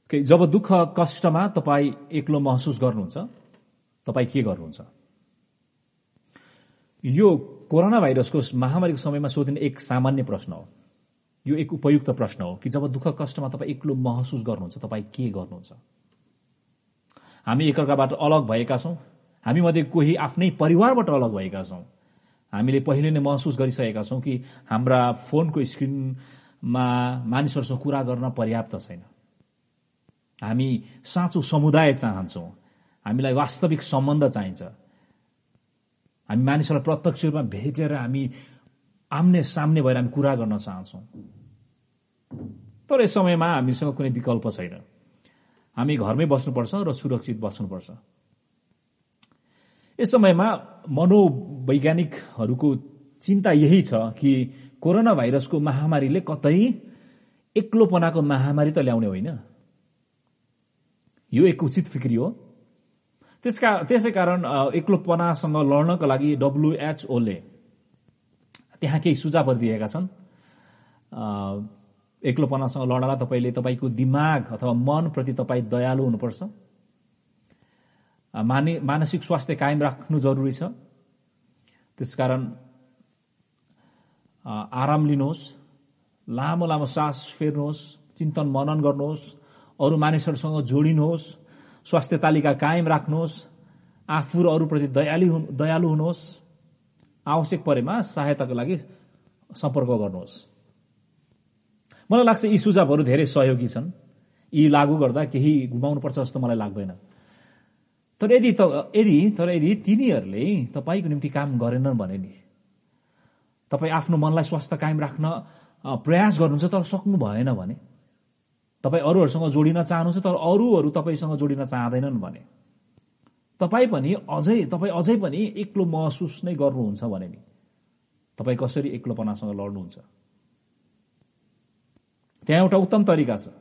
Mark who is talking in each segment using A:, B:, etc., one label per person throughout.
A: जब दुःख कष्टमा तपाईँ एक्लो महसुस गर्नुहुन्छ, तपाईँ के गर्नुहुन्छ? यो कोरोना भाइरसको महामारीको समयमा सोधिने एक सामान्य प्रश्न हो। यो एक उपयुक्त प्रश्न हो कि जब दुःख कष्टमा तपाईँ एक्लो महसुस गर्नुहुन्छ, तपाईँ के गर्नुहुन्छ? हामी एकअर्काबाट अलग भएका छौं। हामी मध्ये कोही आफ्नै परिवारबाट अलग भएका छौं। हामीले पहिले नै महसुस गरिसकेका छौं कि हाम्रा फोनको स्क्रिनमा मानिसहरूसँग कुरा गर्न पर्याप्त छैन। हामी साँचो समुदाय चाहन्छौं। हामीलाई वास्तविक सम्बन्ध चाहिन्छ। हामी मानिसहरूलाई प्रत्यक्ष रूपमा भेटेर हामी आम्ने सामने भएर हामी कुरा गर्न चाहन्छौं। तर यस समयमा हामीसँग कुनै विकल्प छैन। हामी घरमै बस्नुपर्छ र सुरक्षित बस्नुपर्छ। यस समयमा मनोवैज्ञानिकहरूको चिन्ता यही छ कि कोरोना भाइरसको महामारीले कतै एक्लोपनाको महामारी त ल्याउने होइन। यो एक उचित फिक्री हो। त्यसै कारण एक्लोपनासँग लड्नका लागि WHO ले त्यहाँ केही सुझावहरू दिएका छन्। एक्लोपनासँग लड्नलाई तपाईले तपाईको दिमाग अथवा मनप्रति तपाई दयालु हुनुपर्छ। मानसिक स्वास्थ्य कायम राख्नु जरुरी छ। त्यसकारण आराम लिनुहोस्, लामो लामो सास फेर्नुहोस्, चिन्तन मनन गर्नुहोस्, अरु मानिसहरूसँग जोडिनुहोस्, स्वास्थ्य तालिका कायम राख्नुहोस्, आफू र अरूप्रति दयालु हुनुहोस्, आवश्यक परेमा सहायताको लागि सम्पर्क गर्नुहोस्। मलाई लाग्छ यी सुझावहरू धेरै सहयोगी छन्। यी लागू गर्दा केही गुमाउनुपर्छ जस्तो मलाई लाग्दैन। तर यदि तिनीहरूले तपाईको निम्ति काम गरेनन् भने नि, तपाई आफ्नो मनलाई स्वस्थ कायम राख्न प्रयास गर्नुहुन्छ तर सक्नु भएन भने, तपाई अरूहरूसँग जोडिन चाहनुहुन्छ तर अरूहरू तपाईसँग जोडिन चाहदैनन् भने, तपाई अझै पनि एक्लो महसुस नै गर्नुहुन्छ भने नि, तपाई कसरी एक्लोपनासँग लड्नुहुन्छ? त्यहाँ एउटा उत्तम तरिका छ।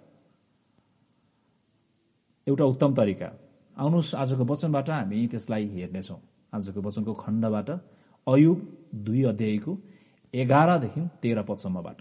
A: एउटा उत्तम तरिका। आउनुहोस् आजको वचनबाट हामी त्यसलाई हेर्नेछौं। आजको वचनको खण्डबाट अयुब 2 अध्यायको 11 देखि 13 पदसम्मबाट।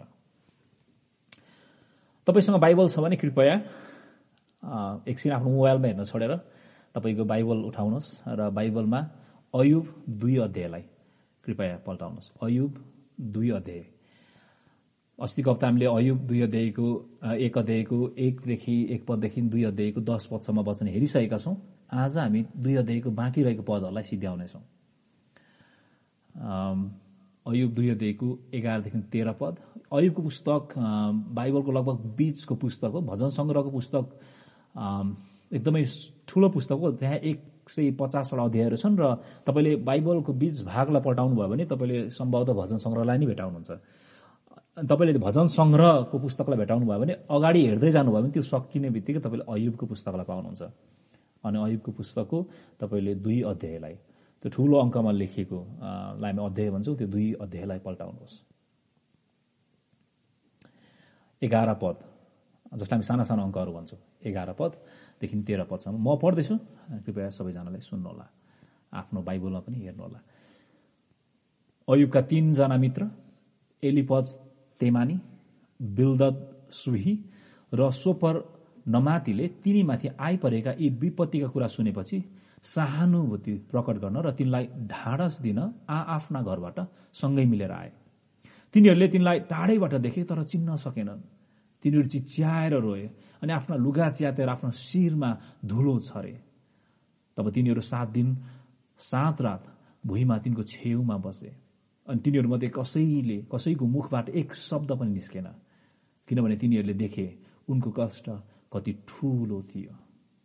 A: तपाईसँग बाइबल छ भने कृपया एकछिन आफ्नो मोबाइलमा हेर्न छोडेर तपाईको बाइबल उठाउनुहोस् र बाइबलमा अयुब 2 अध्यायलाई कृपया पल्टाउनुहोस्। अयुब 2 अध्याय। अस्तिको हप्ता हामीले अयुब 2 अध्यायको 1 अध्यायको 1 पददेखि 2 अध्यायको 10 पदसम्म वचन हेरिसकेका छौं। आज हामी 2 अध्यायको बाँकी रहेको पदहरूलाई सिध्याउनेछौं। अयुब 2 अध्यायको 11 देखि 13 पद। अयुबको पुस्तक बाइबलको लगभग बीचको पुस्तक हो। भजन संग्रहको पुस्तक एकदमै ठूलो पुस्तक हो। त्यहाँ 150 वटा अध्यायहरू छन् र तपाईले बाइबलको बीच भागलाई पल्टाउनु भयो भने तपाईले सम्भवतः भजन संग्रहलाई नै भेटाउनुहुन्छ। तपाईले भजन संग्रहको पुस्तकलाई भेटाउनु भयो भने अगाडि हेर्दै जानु भयो भने त्यो सकिने बित्तिकै तपाईले अयुबको पुस्तकलाई पाउनुहुन्छ। अनि अयुबको पुस्तकको तपाईले 2 अध्यायलाई, त्यो ठूलो अंकमा लेखिएको लाई हामी अध्याय भन्छौं, त्यो 2 अध्यायलाई पल्टाउनुहोस्। 11 पद, जसलाई हामी साना साना अंकहरू भन्छौं। 11 पददेखि 13 पदसम्म म पढ्दैछु। कृपया सबैजनाले सुन्नुहोला, आफ्नो बाइबलमा पनि हेर्नुहोला। अयुबका 3 जना मित्र एलिफज तेमानी, बिल्दद सुही र सोपर नमातीले तिनीमाथि आइपरेका यी विपत्तिका कुरा सुनेपछि सहानुभूति प्रकट गर्न र तिनलाई ढाडस दिन आफ्ना घरबाट सँगै मिलेर आए। तिनीहरूले तिनलाई टाढैबाट देखे तर चिन्न सकेनन्। तिनीहरू चिच्याएर रोए अनि आफ्ना लुगा च्यातेर आफ्नो शिरमा धुलो छरे। तब तिनीहरू 7 दिन 7 रात भुइँमा तिनको छेउमा बसे। अनि तिनीहरूमध्ये कसैको मुखबाट एक शब्द पनि निस्केन, किनभने तिनीहरूले देखे उनको कष्ट कति ठूलो थियो।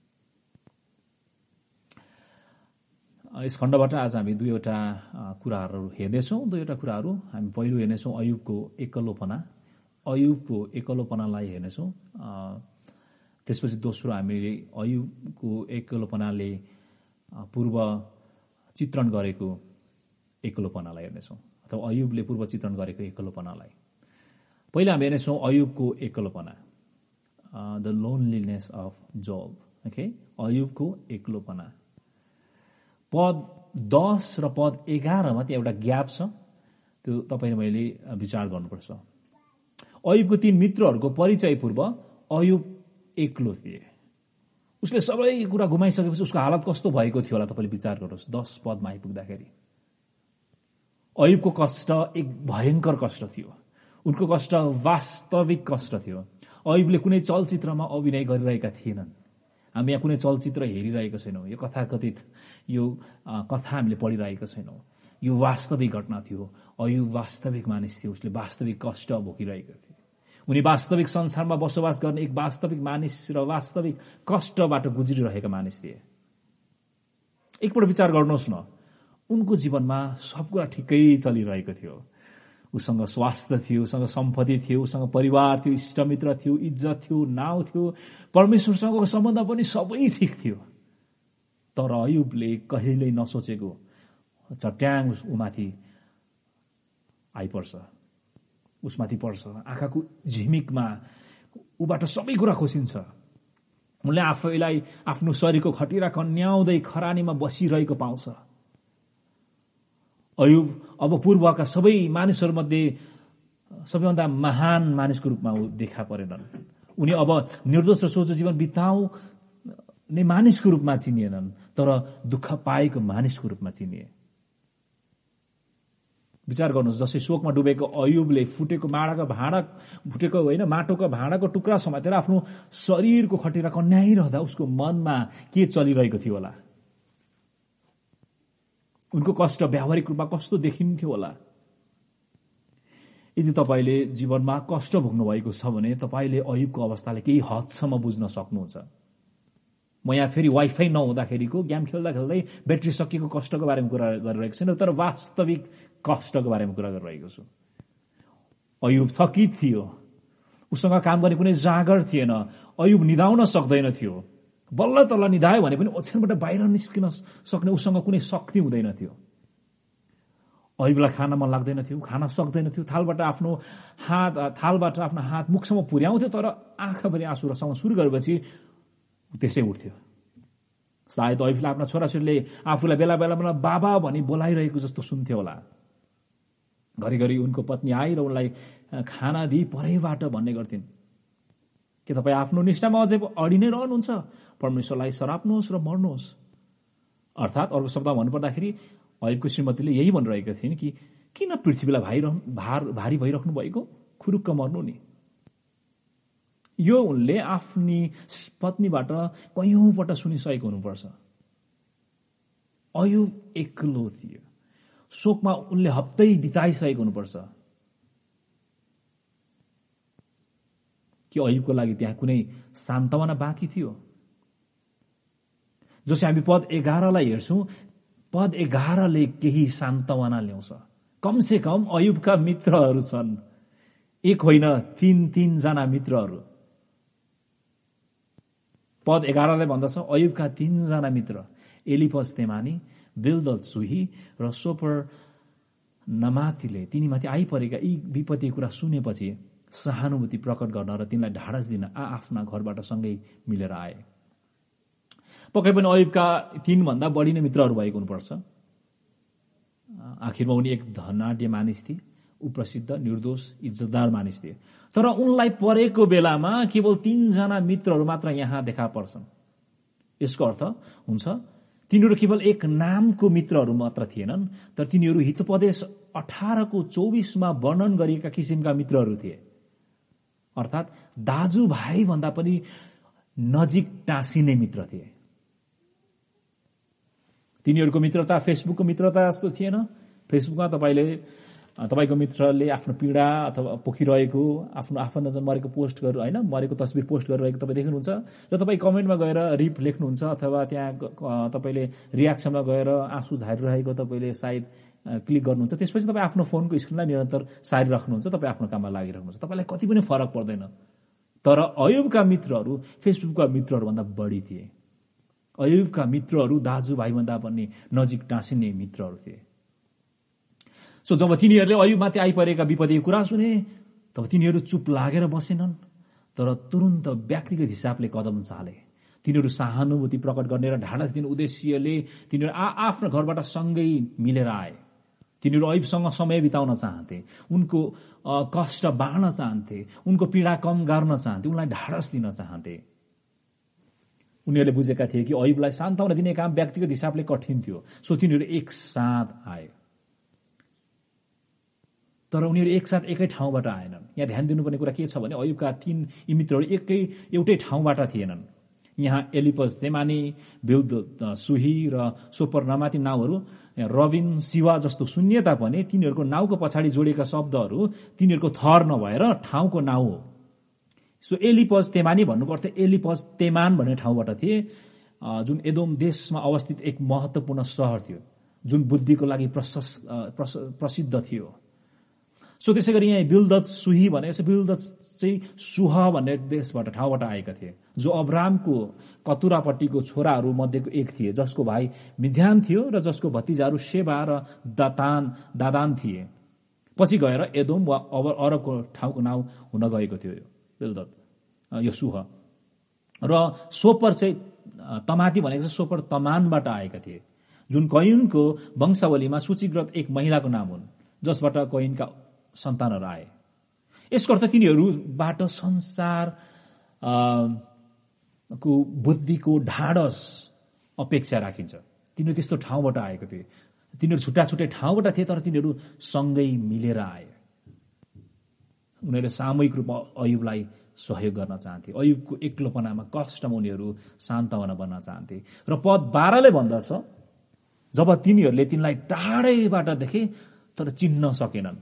A: यस खण्डबाट आज हामी 2 वटा कुराहरू हेर्नेछौं। 2 वटा कुराहरू हामी पहिलो हेर्नेछौं अयुबको एक्लोपना। अयुबको एक्लोपनालाई हेर्नेछौं। त्यसपछि दोस्रो हामीले अयुबको एक्लोपनाले पूर्व चित्रण गरेको एक्लोपनालाई हेर्नेछौं, अथवा अयुबले पूर्व चित्रण गरेको एक्लोपनालाई। पहिला हामी हेर्नेछौं अयुबको एक्लोपना, the loneliness of Job. Okay, अयुबको एक्लोपना। पद 10 र पद 11 मा त्यहाँ एउटा ग्याप छ, त्यो तपाईले मैले विचार गर्नुपर्छ। अयुबको 3 मित्रहरूको परिचय पूर्व अयुब एक्लो थिए। उसले सबै कुरा गुमाइसकेपछि उसको हालत कस्तो भएको थियो होला तपाईँले विचार गर्नुहोस्। 10 पदमा आइपुग्दाखेरि अयुबको कष्ट एक भयंकर कष्ट थियो। उनको कष्ट वास्तविक कष्ट थियो। अयुबले कुनै चलचित्रमा अभिनय गरिरहेका थिएनन्। हामी यहाँ कुनै चलचित्र हेरिरहेका छैनौँ। यो कथाकथित यो कथा हामीले पढिरहेका छैनौँ। यो वास्तविक घटना थियो। अयुब वास्तविक मानिस थियो। उसले वास्तविक कष्ट भोगिरहेका थिए। उनी वास्तविक संसारमा बसोबास गर्ने एक वास्तविक मानिस र वास्तविक कष्टबाट गुज्रिरहेका मानिस थिए। एकपल्ट विचार गर्नुहोस् न, उनको जीवनमा सब कुरा ठिकै चलिरहेको थियो। उसँग स्वास्थ्य थियो, उसँग सम्पत्ति थियो, उसँग परिवार थियो, इष्टमित्र थियो, इज्जत थियो, नाउँ थियो, परमेश्वरसँगको सम्बन्ध पनि सबै ठिक थियो। तर अयुबले कहिल्यै नसोचेको चट्याङ उमाथि आइपर्छ, उसमाथि पर्छ। आँखाको झिमिकमा ऊबाट सबै कुरा खोसिन्छ। उनले आफैलाई आफ्नो शरीरको खटिरा कन्याउँदै खरानीमा बसिरहेको पाउँछ। अयुब अब पूर्वका सबै मानिसहरूमध्ये सबैभन्दा महान मानिसको रूपमा देखा परेनन्। उनी अब निर्दोष र सोझो जीवन बिताउने मानिसको रूपमा चिनिएनन्, तर दुःख पाएको मानिसको रूपमा चिनिए। विचार गर्नुहोस्, जसै शोकमा डुबेको अयुबले फुटेको होइन माटोको भाँडाको टुक्रा समातेर आफ्नो शरीरको खटिरा कन्याइरहँदा उसको मनमा के चलिरहेको थियो होला? उनको कष्ट व्यावहारिक रूपमा कस्तो देखिन्थ्यो होला? यदि तपाईँले जीवनमा कष्ट भोग्नु भएको छ भने तपाईँले अयुबको अवस्थाले केही हदसम्म बुझ्न सक्नुहुन्छ। म यहाँ फेरि वाइफाई नहुँदाखेरिको गेम खेल्दा खेल्दै ब्याट्री सकिएको कष्टको बारेमा कुरा गरिरहेको छैन, तर वास्तविक कष्टको बारेमा कुरा गरिरहेको छु। अयुब थकित थियो। उसँग काम गर्ने कुनै जाँगर थिएन। अयुब निदाउन सक्दैन थियो। बल्ल तल्ल निधायो भने पनि ओछ्यानबाट बाहिर निस्किन सक्ने उसँग कुनै शक्ति हुँदैन थियो। अयुबलाई खान मन लाग्दैन थियो, खान सक्दैन थियो। थालबाट आफ्नो हात मुखसम्म पुर्याउँथ्यो, तर आँखाभरि आँसु रसाउन सुरु गरेपछि त्यसै उठ्थ्यो। सायद अयुबले आफ्ना छोराछोरीले आफूलाई बेला बेलामा बाबा भनी बोलाइरहेको जस्तो सुन्थ्यो होला। घरिघरि उनको पत्नी आई र उनलाई खाना दिई परैबाट भन्ने गर्थिन्, के तपाईँ आफ्नो निष्ठामा अझै अडि नै रहनुहुन्छ? परमेश्वरलाई सराप्नुहोस् र मर्नुहोस्। अर्थात् अर्को शब्दमा भन्नुपर्दाखेरि अयुबको श्रीमतीले यही भनिरहेका थिइन् कि किन पृथ्वीलाई भारी भइराख्नु भएको? खुरुक्क मर्नु नि। यो उनले आफ्नी पत्नीबाट कयौंपल्ट सुनिसकेको हुनुपर्छ। अयुब एक्लो थियो। शोकमा उनले हप्तै बिताइसकेको हुनुपर्छ। कि अयुबको लागि त्यहाँ कुनै सान्तवना बाँकी थियो? जसै हामी पद 11 हेर्छौं, पद 11 केही सान्तवना ल्याउँछ। कमसे कम अयुबका मित्रहरू छन्। एक होइन, 3 जना मित्रहरू। पद 11 भन्दछ, अयुबका 3 जना मित्र एलिफज तेमानी, बिल्दद सुही र सोपर नमाथीले तिनीमाथि आइपरेका यी विपत्ति कुरा सुनेपछि सहानुभूति प्रकट गर्न र तिनलाई ढाडस दिन आफ्ना घरबाट सँगै मिलेर आए। पक्कै पनि अयुबका 3 भन्दा बढी नै मित्रहरू भएको हुनुपर्छ। आखिरमा उनी एक धनाढ्य मानिस थिए, उप्रसिद्ध, निर्दोष, इज्जतदार मानिस थिए। तर उनलाई परेको बेलामा केवल 3 जना मित्रहरू मात्र यहाँ देखा पर्छन्। यसको अर्थ हुन्छ तिनीहरू केवल एक नामको मित्रहरू मात्र थिएनन्, तर तिनीहरू हितोपदेश 18:24 वर्णन गरिएका किसिमका मित्रहरू थिए। अर्थात् दाजुभाइ भन्दा पनि नजिक टाँसिने मित्र थिए। तिनीहरूको मित्रता फेसबुकको मित्रता जस्तो थिएन। फेसबुकमा तपाईँको मित्रले आफ्नो पीडा अथवा पोखिरहेको आफ्नो आफन्तजन मरेको पोस्ट गरेर होइन मरेको तस्बिर पोस्ट गरिरहेको तपाईँ देख्नुहुन्छ र तपाईँ कमेन्टमा गएर रिप लेख्नुहुन्छ अथवा त्यहाँ तपाईँले रियाक्सनमा गएर आँसु झारिरहेको तपाईँले सायद क्लिक गर्नुहुन्छ। त्यसपछि तपाईँ आफ्नो फोनको स्क्रिनलाई निरन्तर सारिराख्नुहुन्छ, तपाईँ आफ्नो काममा लागिराख्नुहुन्छ। तपाईँलाई कति पनि फरक पर्दैन। तर अयुबका मित्रहरू फेसबुकका मित्रहरूभन्दा बढी थिए। अयुबका मित्रहरू दाजुभाइभन्दा पनि नजिक टाँसिने मित्रहरू थिए। सो जब तिनीहरूले अयुबमाथि आइपरेका विपत्तिको कुरा सुने तब तिनीहरू चुप लागेर बसेनन्, तर तुरुन्त व्यक्तिगत हिसाबले कदम चाले। तिनीहरू सहानुभूति प्रकट गर्ने र ढाडस दिने उद्देश्यले तिनीहरू आफ्नो घरबाट सँगै मिलेर आए। तिनीहरू अयुबसँग समय बिताउन चाहन्थे, उनको कष्ट बाँड्न चाहन्थे, उनको पीडा कम गर्न चाहन्थे, उनलाई ढाडस दिन चाहन्थे। उनीहरूले बुझेका थिए कि अयुबलाई सान्त्वना दिने काम व्यक्तिगत हिसाबले कठिन थियो, सो तिनीहरू एकसाथ आए। तर उनीहरू एकसाथ एकै ठाउँबाट आएनन्। यहाँ ध्यान दिनुपर्ने कुरा के छ भने अयुबका यी मित्रहरू एउटै ठाउँबाट थिएनन्। यहाँ एलिपज तेमानी, बिल्दद सुही र सोपर नमाती नाउँहरू रबिन सिवा जस्तो सुनिए तापनि तिनीहरूको नाउँको पछाडि जोडिएका शब्दहरू तिनीहरूको थर नभएर ठाउँको नाउँ हो। सो एलिपज तेमानी भन्नुको अर्थ एलिपज तेमान भन्ने ठाउँबाट थिए, जुन एदोम देशमा अवस्थित एक महत्वपूर्ण शहर थियो, जुन बुद्धिको लागि प्रसिद्ध थियो। सो त्यसै गरी यहाँ बिल्दद सुही भनेको बिल्दद चाहिँ सुह भन्ने देशबाट ठाउँबाट आएका थिए, जो अब्रामको कतुरापट्टिको छोराहरू मध्येको एक थिए, जसको भाइ मिद्यान थियो र जसको भतिजाहरू शेबा र दादान थिए। पछि गएर एदोम वा अरबको ठाउँको नाउँ हुन गएको थियो बिल्दद, यो सुह। र सोपर चाहिँ तमाती भनेको चाहिँ सोपर तमानबाट आएका थिए, जुन कैनको वंशावलीमा सूचीकृत एक महिलाको नाम हुन्, जसबाट कैनका सन्तानहरू आए। यसको अर्थ तिनीहरूबाट संसार को बुद्धिको ढाडस अपेक्षा राखिन्छ। तिनीहरू त्यस्तो ठाउँबाट आएको थिए। तिनीहरू छुट्टा छुट्टै ठाउँबाट थिए, तर तिनीहरू सँगै मिलेर आए। उनीहरूले सामूहिक रूपमा अयुबलाई सहयोग गर्न चाहन्थे। अयुबको एक्लोपनामा, कष्टमा उनीहरू सान्तवना बन्न चाहन्थे। र पद 12 ले भन्दछ, जब तिनीहरूले तिनलाई टाढैबाट देखे तर चिन्न सकेनन्।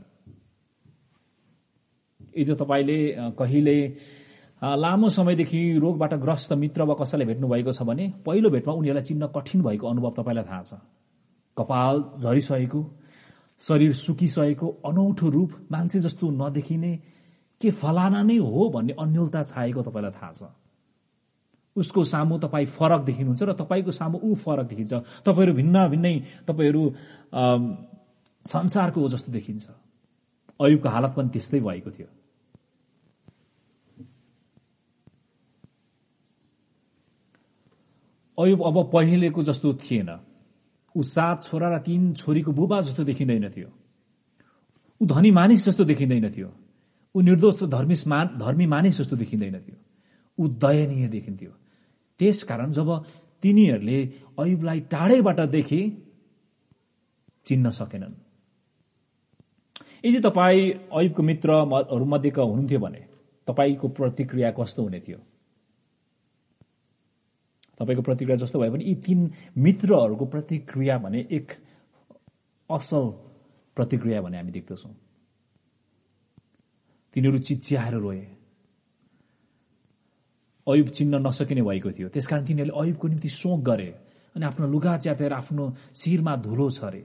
A: यदि तपाईले कहिले लामो समयदेखि रोगबाट ग्रस्त मित्र वा कसैलाई भेट्नु भएको छ भने पहिलो भेटमा उनीहरूलाई चिन्न कठिन भएको अनुभव तपाईलाई थाहा छ। कपाल झरिसकेको, शरीर सुकिसकेको, अनौठो रूप, मान्छे जस्तो नदेखिने, के फलाना नै हो भन्ने अन्योलता छाएको तपाईलाई थाहा छ। उसको सामु तपाई फरक देखिनुहुन्छ र तपाईको सामु ऊ फरक देखिन्छ। तपाईहरू भिन्न भिन्नै, तपाईहरू संसारको हो जस्तो देखिन्छ। अयुबको हालत पनि त्यस्तै भएको थियो। अयुब अब पहिलेको जस्तो थिएन। ऊ 7 छोरा र 3 छोरीको बुबा जस्तो देखिँदैन थियो। ऊ धनी मानिस जस्तो देखिँदैन थियो। ऊ निर्दोष धर्मी मानिस जस्तो देखिँदैन थियो। ऊ दयनीय देखिन्थ्यो। त्यसकारण जब तिनीहरूले अयुबलाई टाढैबाट देखे, चिन्न सकेनन्। यदि तपाई अयुबको मित्रहरू मध्येका हुनुहुन्थ्यो भने तपाईको प्रतिक्रिया कस्तो हुने थियो? तपाईको प्रतिक्रिया जस्तो भए पनि यी 3 मित्रहरूको प्रतिक्रिया भने एक असल प्रतिक्रिया भने हामी देख्दछौँ। तिनीहरू चिच्याएर रोए। अयुब चिन्न नसकिने भएको थियो। त्यसकारण तिनीहरूले अयुबको निम्ति शोक गरे अनि आफ्नो लुगा च्यातेर आफ्नो शिरमा धुलो छरे।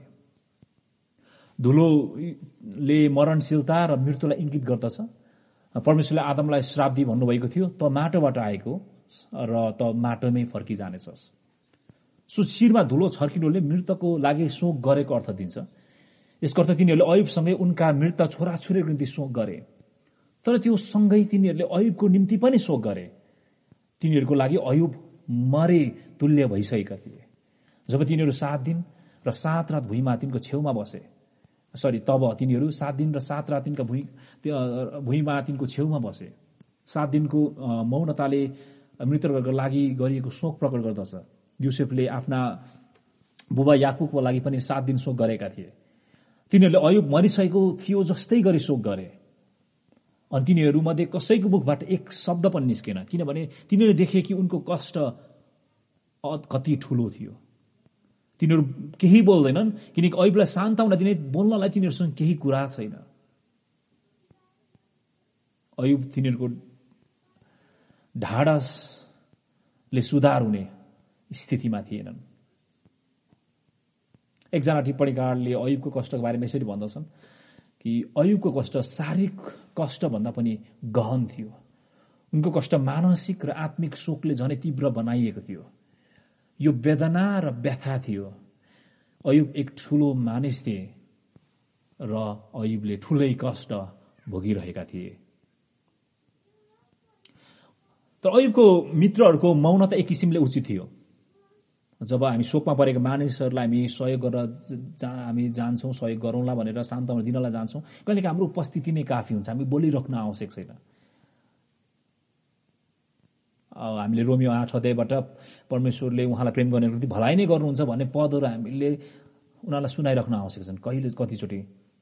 A: धुलोले मरणशीलता र मृत्युलाई इंगित गर्दछ। परमेश्वरले आदमलाई श्राप दिई भन्नुभएको थियो, त माटोबाट आएको र त माटोमै फर्किजानेछस्। सो शिरमा धुलो छर्किनुले मृतको लागि शोक गरेको अर्थ दिन्छ। यसको अर्थ तिनीहरूले अयुबसँगै उनका मृत छोराछोरीको निम्ति शोक गरे। तर त्यो सँगै तिनीहरूले अयुबको निम्ति पनि शोक गरे। तिनीहरूको लागि अयुब मरे तुल्य भइसकेका थिए। जब तिनीहरू 7 दिन र 7 रात भुइँमा तिनको छेउमा बसे, तब तिनीहरू 7 दिन र 7 रात तिनका भुइँमा तिनको छेउमा बसे। 7 दिनको मौनताले मृतकहरूको लागि गरिएको शोक प्रकट गर्दछ। युसेफले आफ्ना बुबा याकुबको लागि पनि 7 दिन शोक गरेका थिए। तिनीहरूले अयुब मरिसकेको थियो जस्तै गरी शोक गरे। अनि तिनीहरू मध्ये कसैको मुखबाट एक शब्द पनि निस्केन, किनभने तिनीहरूले देखे कि उनको कष्ट कति ठूलो थियो। तिनीहरू केही बोल्दैनन्, किनकि अयुबलाई सान्तवना दिने बोल्नलाई तिनीहरूसँग केही कुरा छैन। अयुब तिनीहरूको ढाडसले सुधार हुने स्थितिमा थिएनन्। एकजना टिप्पणीकारले अयुबको कष्टको बारेमा यसरी भन्दछन् कि अयुबको कष्ट शारीरिक कष्ट भन्दा पनि गहन थियो। उनको कष्ट मानसिक र आत्मिक शोकले झनै तीव्र बनाइएको थियो। यो वेदना र व्यथा थियो। अयुब एक ठूलो मानिस थिए र अयुबले ठूलै कष्ट भोगिरहेका थिए। तर अयुबको मित्रहरूको मौनता एक किसिमले उचित थियो। जब हामी शोकमा परेका मानिसहरूलाई हामी सहयोग गरेर हामी जान्छौँ, सहयोग गरौँला भनेर सान्तवना दिनलाई जान्छौँ, कहिलेकाहीँ हाम्रो उपस्थिति नै काफी हुन्छ। हामी बोलिराख्न आवश्यक छैन। हामीले रोमियो 8 अध्यायबाट परमेश्वरले उहाँलाई प्रेम गर्ने निम्ति भलाइ नै गर्नुहुन्छ भन्ने पदहरू हामीले उनीहरूलाई सुनाइराख्न आवश्यक छन् कहिले कतिचोटि।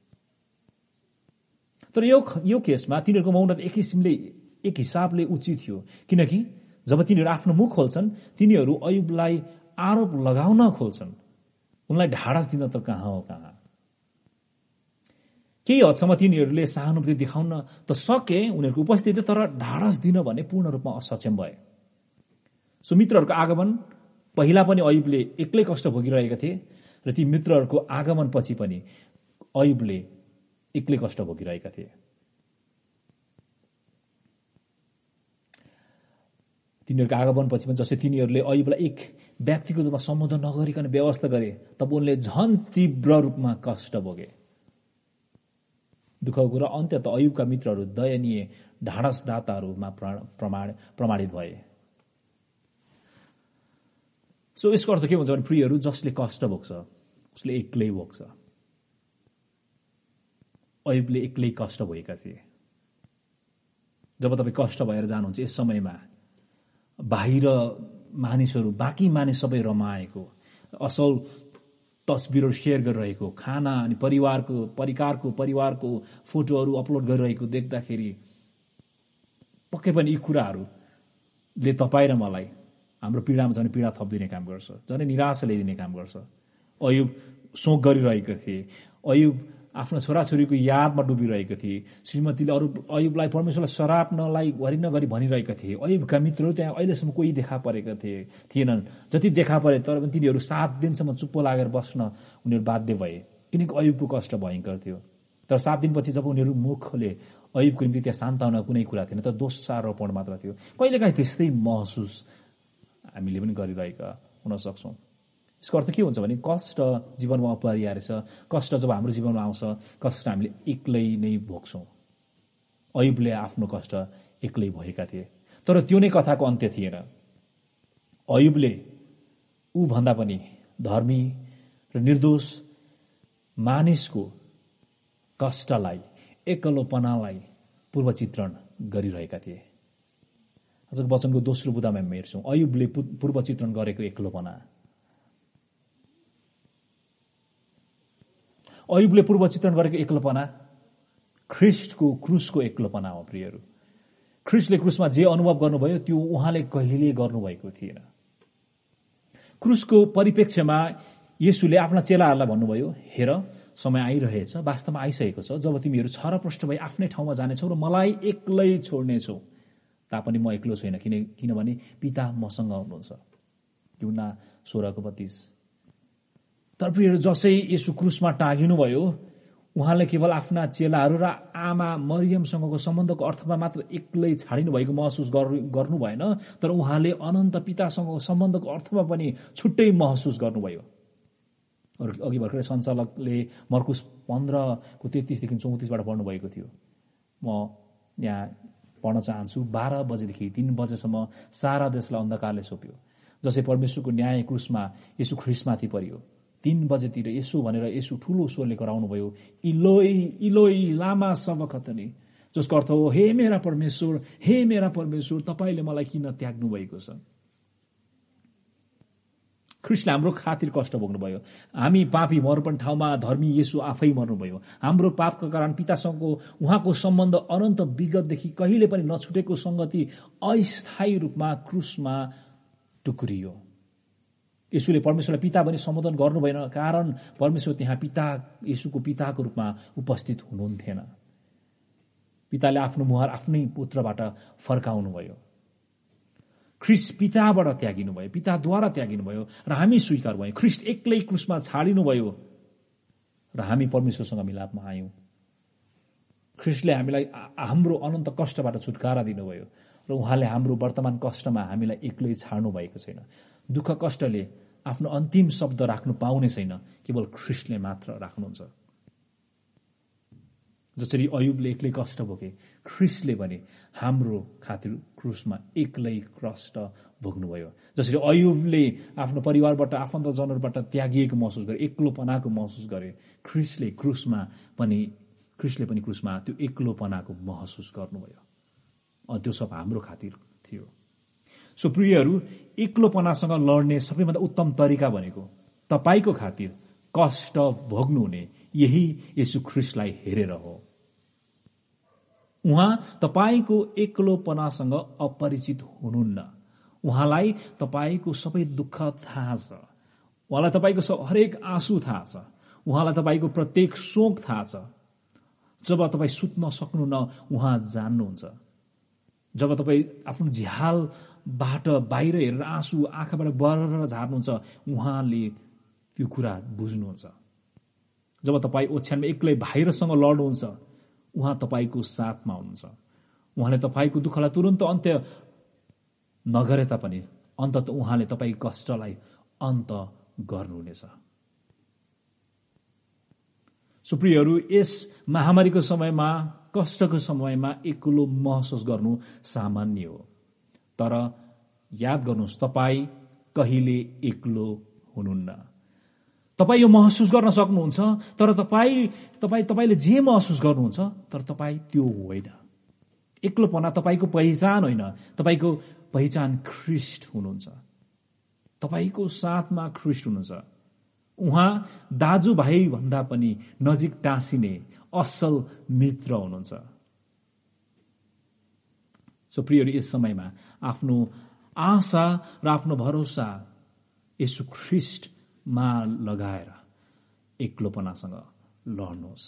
A: तर यो केसमा तिनीहरूको मौनता एक हिसाबले उचित थियो, किनकि जब तिनीहरू आफ्नो मुख खोल्छन् तिनीहरू अयुबलाई आरोप लगाउन खोल्छन्, उनलाई ढाडस दिन त कहाँ हो कहाँ। केही हदसम्म तिनीहरूले सहानुभूति देखाउन त सके उनीहरूको उपस्थिति, तर ढाडस दिन भने पूर्ण रूपमा असक्षम भए। सो मित्रहरूको आगमन पहिला पनि अयुबले एक्लै कष्ट भोगिरहेका थिए र ती मित्रहरूको आगमन पछि पनि अयुबले एक्लै कष्ट भोगिरहेका थिए। तिनीहरूको आगमन पछि पनि जसै तिनीहरूले अयुबलाई एक व्यक्तिको रूपमा सम्बोधन नगरिकन व्यवस्था गरे, तब उनले झन तीव्र रूपमा कष्ट भोगे। दुःखको कुरा अन्त्यत अयुबका मित्रहरू दयनीय ढाडसदाताहरूमा प्रमाणित भए। सो यसको अर्थ के हुन्छ भने प्रियहरू, जसले कष्ट भोग्छ उसले एक्लै भोग्छ। अयुबले एक्लै कष्ट भएका थिए। जब तपाईँ कष्ट भएर जानुहुन्छ यस समयमा बाहिर मानिसहरू, बाँकी मानिस सबै रमाएको, असल तस्बिरहरू सेयर गरिरहेको, खाना अनि परिवारको फोटोहरू अपलोड गरिरहेको देख्दाखेरि पक्कै पनि यी कुराहरूले तपाईँ र मलाई हाम्रो पीडामा झन् पीडा थपिदिने काम गर्छ, झन् निराशा ल्याइदिने काम गर्छ। अयुब शोक गरिरहेको थिए, अयुब आफ्नो छोराछोरीको यादमा डुबिरहेको थिए, श्रीमतीले अयुबलाई परमेश्वरलाई शराब नगरी भनिरहेका थिए। अयुबका मित्रहरू त्यहाँ अहिलेसम्म कोही देखा परेका थिएनन्। जति देखा परे तर पनि तिनीहरू 7 दिनसम्म चुप्पो लागेर बस्न उनीहरू बाध्य भए, किनकि अयुबको कष्ट भयङ्कर थियो। तर 7 दिनपछि जब उनीहरू मुख खोले अयुबको निम्ति त्यहाँ सान्त्वना कुनै कुरा थिएन, तर दोषारोपण मात्र थियो। कहिलेकाहीँ त्यस्तै महसुस हामीले पनि गरिरहेका हुन सक्छौँ। यसको अर्थ के हुन्छ भने कष्ट जीवनमा अपरिहार्य छ। कष्ट जब हाम्रो जीवनमा आउँछ कष्ट हामीले एक्लै नै भोग्छौँ। अयुबले आफ्नो कष्ट एक्लै भएका थिए, तर त्यो नै कथाको अन्त्य थिएन। अयुबले ऊ भन्दा पनि धर्मी र निर्दोष मानिसको कष्टलाई, एक्लोपनालाई पूर्वचित्रण गरिरहेका थिए। आजको वचनको दोस्रो बुदामा हामी हेर्छौँ अयुबले पूर्वचित्रण गरेको एक्लोपना। अयुबले पूर्वचित्रण गरेको एक्लोपना ख्रिस्टको क्रुसको एक्लोपना हो। प्रियहरू, ख्रिस्टले क्रुसमा जे अनुभव गर्नुभयो त्यो उहाँले कहिले गर्नुभएको थिएन। क्रुसको परिप्रेक्ष्यमा येशूले आफ्ना चेलाहरूलाई भन्नुभयो, हेर समय आइरहेछ, वास्तवमा आइसकेको छ, जब तिमीहरू छरप्रष्ट भई आफ्नै ठाउँमा जानेछौ र मलाई एक्लै छोड्नेछौ। तापनि म एक्लो छैन, किनभने पिता मसँग हुनुहुन्छ। यूहन्ना 16:32। तर प्रियहरू, जसै येशू क्रुसमा टाँगिनुभयो उहाँले केवल आफ्ना चेलाहरू र आमा मरियमसँगको सम्बन्धको अर्थमा मात्र एक्लै छाडिनु भएको महसुस गर्नु भएन, तर उहाँले अनन्त पितासँगको सम्बन्धको अर्थमा पनि छुट्टै महसुस गर्नुभयो। अघि भर्खरै सञ्चालकले मर्कुस 15:33-34 पढ्नुभएको थियो। म यहाँ पढ्न चाहन्छु। 12 बजेदेखि 3 बजेसम्म सारा देशलाई अन्धकारले सोप्यो। जसै परमेश्वरको न्याय क्रुसमा येशू ख्रिस्टमाथि परियो। 3 बजेतिर यसो भनेर यसो ठूलो स्वरले कराउनु भयो, इलोई इलोई लामा सबखतनी, जसको अर्थ हो, हे मेरा परमेश्वर तपाईले मलाई किन त्याग्नु भएको छ। ख्रिस्टले हाम्रो खातिर कष्ट भोग्नुभयो। हामी पापी मर्पण ठाउँमा धर्मी येशू आफै मर्नुभयो। हाम्रो पापका कारण पितासँगको उहाँको सम्बन्ध अनन्त विगतदेखि कहिले पनि नछुटेको संगति अस्थायी रूपमा क्रुसमा टुक्रियो। येशूले परमेश्वरलाई पिता भनी सम्बोधन गर्नु भएन, कारण परमेश्वर त्यहाँ येशूको पिताको रूपमा उपस्थित हुनुहुन्थेन। पिताले आफ्नो मुहार आफ्नै पुत्रबाट फर्काउनु भयो। ख्रिस्ट पिताबाट त्यागिनु भयो, पिताद्वारा त्यागिनु भयो र हामी स्वीकार भयौं। ख्रिस्ट एक्लै क्रुसमा छाडिनु भयो र हामी परमेश्वरसँग मिलापमा आयौं। ख्रिस्टले हामीलाई हाम्रो अनन्त कष्टबाट छुटकारा दिनुभयो र उहाँले हाम्रो वर्तमान कष्टमा हामीलाई एक्लै छाड्नु भएको छैन। दुःख कष्टले आफ्नो अन्तिम शब्द राख्नु पाउने छैन, केवल ख्रिस्टले मात्र राख्नुहुन्छ। जसरी अयुबले एक्लै कष्ट भोगे, ख्रिस्टले भने हाम्रो खातिर क्रुसमा एक्लै कष्ट भोग्नुभयो। जसरी अयुबले आफ्नो परिवारबाट, आफन्तजनहरूबाट त्यागिएको महसुस गरे, एक्लोपनाको महसुस गरे, ख्रिस्टले पनि क्रुसमा त्यो एक्लोपनाको महसुस गर्नुभयो। त्यो सब हाम्रो खातिर थियो। सो प्रियहरू, एक्लोपनासँग लड्ने सबैभन्दा उत्तम तरिका भनेको तपाईको खातिर कष्ट भोग्नुहुने यही येशू ख्रीष्टलाई हेरेर हो। उहाँ तपाईको एक्लोपनासँग अपरिचित हुनुहुन्न। उहाँलाई तपाईको सबै दुःख थाहा छ। उहाँलाई तपाईको हरेक आँसु थाहा छ। उहाँलाई तपाईको प्रत्येक शोक थाहा छ। जब तपाई सुत्न सक्नुहुन्न उहाँ जान्नुहुन्छ। जब तपाई आफ्नो झ्यालबाट बाहिर हेरेर आँसु आँखाबाट बरर झार्नुहुन्छ उहाँले त्यो कुरा बुझ्नुहुन्छ। जब तपाई ओछ्यानमा एक्लै बाहिरसँग लड्नुहुन्छ उहाँ तपाईको साथमा हुनुहुन्छ। उहाँले तपाईको दुःखलाई तुरन्त अन्त्य नगरे तापनि अन्तत उहाँले तपाईको कष्टलाई अन्त गर्नुहुनेछ। सुप्रियहरू, यस महामारीको समयमा, कष्टको समयमा एक्लो महसुस गर्नु सामान्य हो। तर याद गर्नुहोस्, तपाई कहिले एक्लो हुनुहुन्न। तपाई यो महसुस गर्न सक्नुहुन्छ, तर तपाईले जे महसुस गर्नुहुन्छ तर तपाई त्यो होइन। एक्लोपना तपाईको पहिचान होइन, तपाईको पहिचान ख्रीष्ट हुनुहुन्छ। तपाईको साथमा ख्रीष्ट हुनुहुन्छ। उहाँ दाजुभाइ भन्दा पनि नजिक टाँसिने असल मित्र हुनुहुन्छ। सो प्रियहरू, यस समयमा आफ्नो आशा र आफ्नो भरोसा येशू ख्रीष्टमा लगाएर एक्लोपनासँग लड्नुहोस्।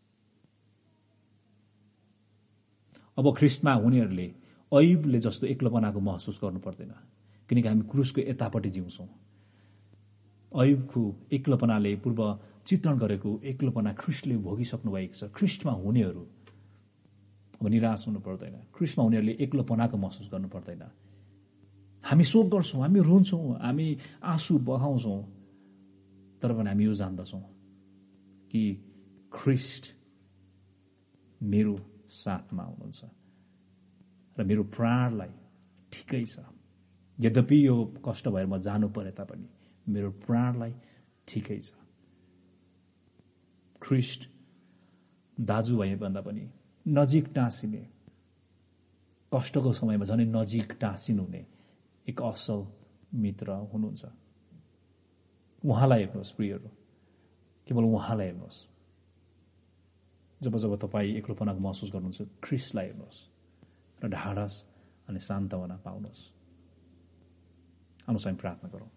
A: अब ख्रीष्टमा हुनेहरूले ऐबले जस्तो एक्लोपनाको महसुस गर्नु पर्दैन, किनकि हामी क्रुसको यतापट्टि जिउँछौँ। ऐबको एक्लोपनाले पूर्व चित्रण गरेको एक्लोपना ख्रीष्टले भोगिसक्नु भएको छ। ख्रीष्टमा हुनेहरू अब निराश हुनु पर्दैन। ख्रीष्टमा हुनेहरूले एक्लोपनाको महसुस गर्नु पर्दैन। हामी शोक गर्छौँ, हामी रुन्छौँ, हामी आँसु बहाउँछौँ, तर पनि हामी यो जान्दछौँ कि ख्रीष्ट मेरो साथमा हुनुहुन्छ र मेरो प्राणलाई ठिकै छ। यद्यपि यो कष्ट भएर म जानु परे तापनि मेरो प्राणलाई ठिकै छ। ख्रीष्ट दाजुभाइ भन्दा पनि नजिक टाँसिने, कष्टको समयमा झनै नजिक टाँसिनुहुने एक असल मित्र हुनुहुन्छ। उहाँलाई हेर्नुहोस् प्रियहरू, केवल उहाँलाई हेर्नुहोस्। जब जब तपाईँ एक्लोपनाको महसुस गर्नुहुन्छ ख्रीष्टलाई हेर्नुहोस् र ढाडस अनि सान्तवना पाउनुहोस्। आउनुहोस् हामी प्रार्थना गरौँ।